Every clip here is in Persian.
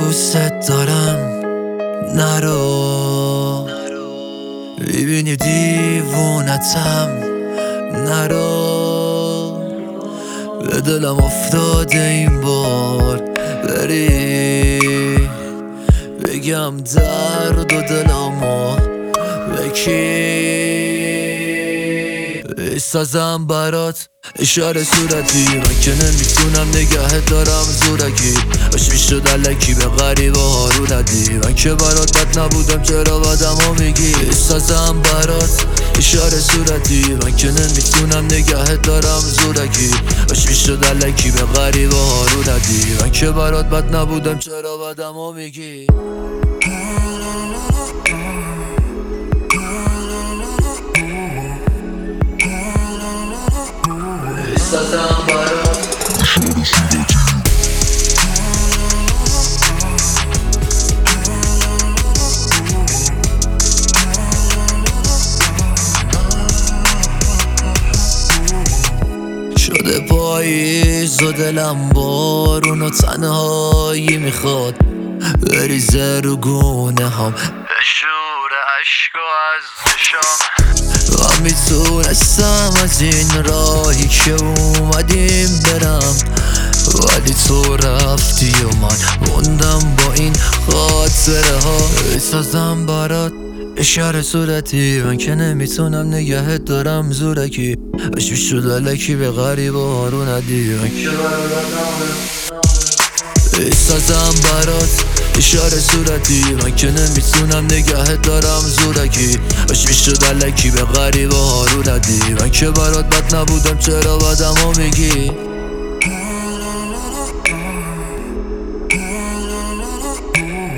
دوست دارم نرو، ببینی دیوونتم نرو، به دلم افتاده این بار بری بگم درد و دلمو بکی بسازم برات اشاره صورتی، من که نمیتونم نگهت دارم زورکی، باش میشد علکی به غریبه ها رو ندی، من که برات بد نبودم چرا بدمو میگی. بسازم برات اشاره صورتی، من که نمیتونم نگهت دارم زورکی، باش میشد علکی به غریبه ها رو ندی، من که برات بد نبودم چرا بدمو میگی. بسازم برات شده پاییز و دلم بارون و تنهایی میخواد بریزه رو گونه هم بشور عشق و از شام، من میتونستم از این راهی که اومدیم برم، ولی تو رفتی و من موندم با این خاطره ها. بسازم برات اشاره صورتی، من که نمیتونم نگهت دارم زورکی، باش میشد علکی به غریبه ها رو ندی، من که بسازم برات اشاره صورتی، من که نمیتونم نگهت دارم زورکی، باش میشد علکی به غریبه ها رو ندی، من که برات بد نبودم چرا بدمو میگی.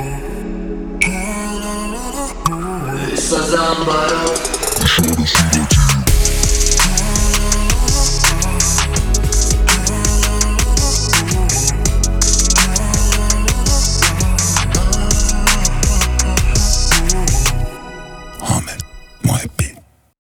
بسازم برات